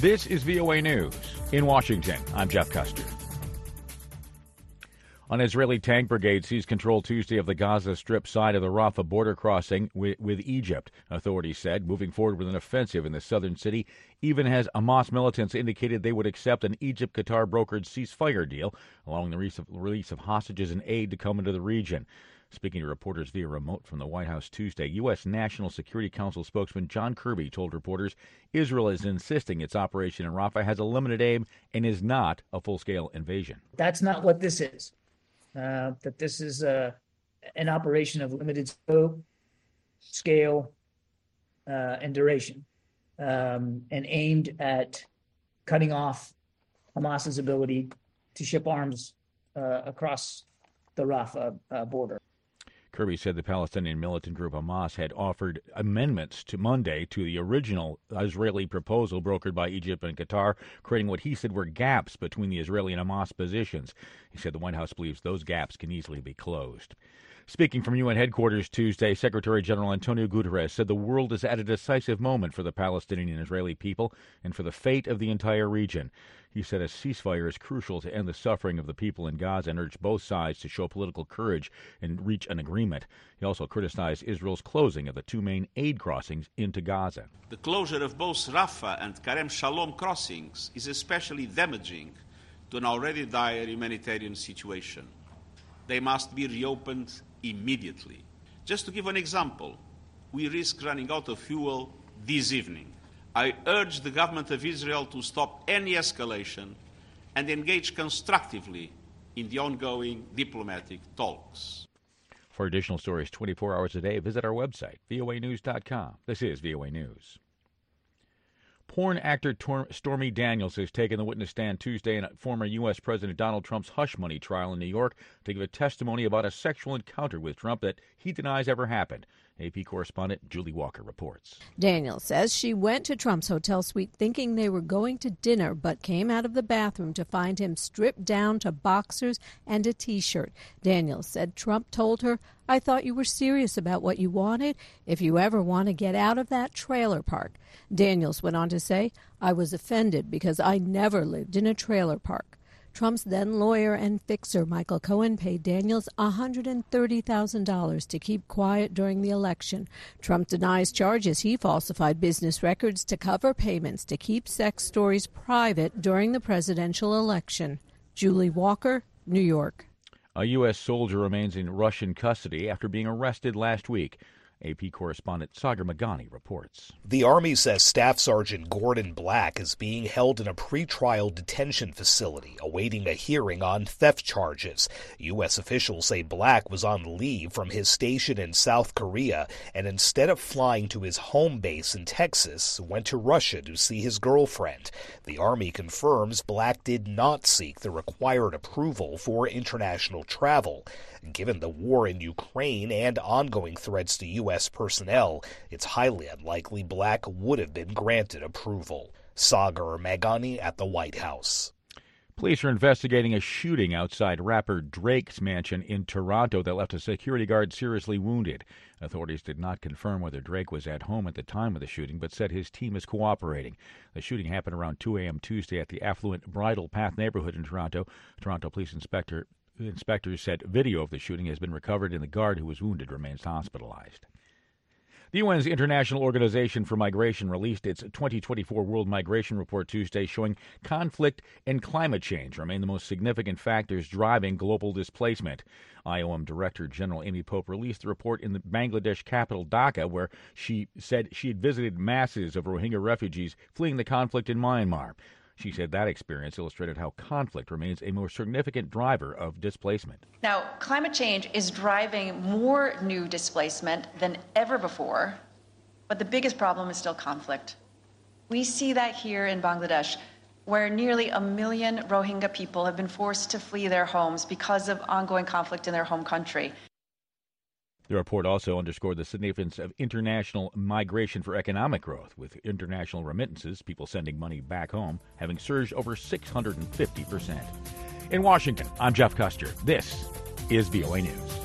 This is VOA News. In Washington, I'm Jeff Custer. An Israeli tank brigade seized control Tuesday of the Gaza Strip side of the Rafah border crossing with Egypt. Authorities said moving forward with an offensive in the southern city, even as Hamas militants indicated they would accept an Egypt-Qatar brokered ceasefire deal, allowing the release of hostages and aid to come into the region. Speaking to reporters via remote from the White House Tuesday, U.S. National Security Council spokesman John Kirby told reporters Israel is insisting its operation in Rafah has a limited aim and is not a full-scale invasion. That's not what this is. That this is an operation of limited scope, scale, and duration, and aimed at cutting off Hamas's ability to ship arms across the Rafah border. Kirby said the Palestinian militant group Hamas had offered amendments to Monday to the original Israeli proposal brokered by Egypt and Qatar, creating what he said were gaps between the Israeli and Hamas positions. He said the White House believes those gaps can easily be closed. Speaking from UN headquarters Tuesday, Secretary General Antonio Guterres said the world is at a decisive moment for the Palestinian and Israeli people and for the fate of the entire region. He said a ceasefire is crucial to end the suffering of the people in Gaza and urged both sides to show political courage and reach an agreement. He also criticized Israel's closing of the two main aid crossings into Gaza. The closure of both Rafah and Karem Shalom crossings is especially damaging to an already dire humanitarian situation. They must be reopened immediately. Just to give an example, we risk running out of fuel this evening. I urge the government of Israel to stop any escalation and engage constructively in the ongoing diplomatic talks. For additional stories 24 hours a day, visit our website, voanews.com. This is VOA News. Porn actor Stormy Daniels has taken the witness stand Tuesday in former U.S. President Donald Trump's hush money trial in New York to give a testimony about a sexual encounter with Trump that he denies ever happened. AP correspondent Julie Walker reports. Daniels says she went to Trump's hotel suite thinking they were going to dinner, but came out of the bathroom to find him stripped down to boxers and a T-shirt. Daniels said Trump told her, "I thought you were serious about what you wanted. If you ever want to get out of that trailer park." Daniels went on to say, "I was offended because I never lived in a trailer park." Trump's then lawyer and fixer Michael Cohen paid Daniels $130,000 to keep quiet during the election. Trump denies charges he falsified business records to cover payments to keep sex stories private during the presidential election. Julie Walker, New York. A U.S. soldier remains in Russian custody after being arrested last week. AP correspondent Sagar Magani reports. The Army says Staff Sergeant Gordon Black is being held in a pretrial detention facility, awaiting a hearing on theft charges. U.S. officials say Black was on leave from his station in South Korea and instead of flying to his home base in Texas, went to Russia to see his girlfriend. The Army confirms Black did not seek the required approval for international travel. Given the war in Ukraine and ongoing threats to U.S. personnel, it's highly unlikely Black would have been granted approval. Sagar Magani at the White House. Police are investigating a shooting outside rapper Drake's mansion in Toronto that left a security guard seriously wounded. Authorities did not confirm whether Drake was at home at the time of the shooting, but said his team is cooperating. The shooting happened around 2 a.m. Tuesday at the affluent Bridle Path neighborhood in Toronto. Toronto police inspectors said video of the shooting has been recovered and the guard who was wounded remains hospitalized. The UN's International Organization for Migration released its 2024 World Migration Report Tuesday, showing conflict and climate change remain the most significant factors driving global displacement. IOM Director General Amy Pope released the report in the Bangladesh capital Dhaka, where she said she had visited masses of Rohingya refugees fleeing the conflict in Myanmar. She said that experience illustrated how conflict remains a more significant driver of displacement. Now, climate change is driving more new displacement than ever before, but the biggest problem is still conflict. We see that here in Bangladesh, where nearly 1 million Rohingya people have been forced to flee their homes because of ongoing conflict in their home country. The report also underscored the significance of international migration for economic growth, with international remittances, people sending money back home, having surged over 650%. In Washington, I'm Jeff Custer. This is VOA News.